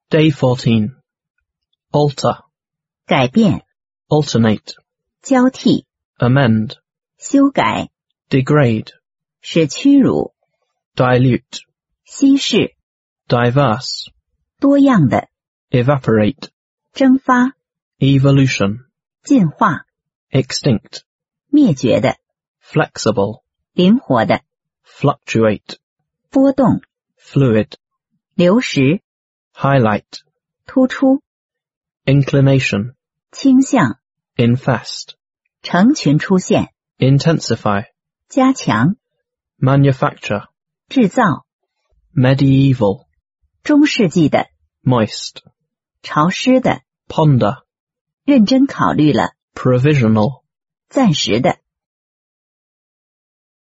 Day 14. Alter, 改变、 alternate, 交替、 amend, 修改、 degrade, 使屈辱、 dilute, 稀释、 diverse, 多样的、 evaporate, 蒸发、 evolution, 进化、 extinct, 灭绝的、 flexible, 灵活的、 fluctuate, 波动、 fluid, 流失、 highlight, 突出、 inclination, 倾向、 infest, 成群出现、 intensify, 加强、 manufacture, 制造、 medieval, 中世纪的、 moist, 潮湿的、 ponder, 认真考虑了、 provisional, 暂时的。